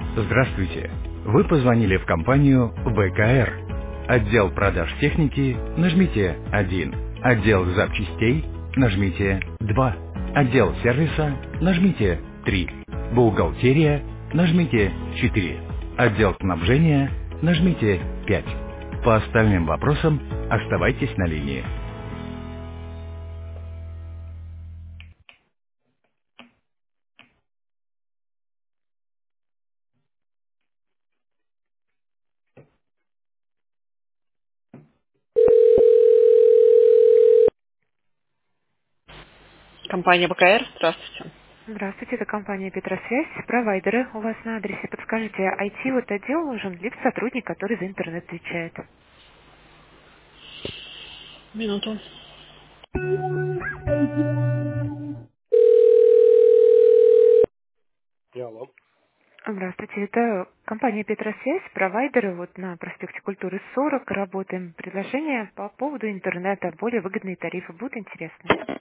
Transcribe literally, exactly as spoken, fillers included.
Здравствуйте! Вы позвонили в компанию вэ ка эр. Отдел продаж техники, нажмите один. Отдел запчастей, нажмите два. Отдел сервиса, нажмите три. Бухгалтерия, нажмите четыре. Отдел снабжения, нажмите пять. По остальным вопросам оставайтесь на линии. Компания бэ ка эр, здравствуйте. Здравствуйте, это компания Петросвязь, провайдеры у вас на адресе. Подскажите, ай ти вот отдел нужен, либо сотрудник, который за интернет отвечает? Минуту. Алло. Здравствуйте, это компания Петросвязь, провайдеры вот на проспекте Культуры сорок, работаем. Предложение по поводу интернета, более выгодные тарифы, будут интересны?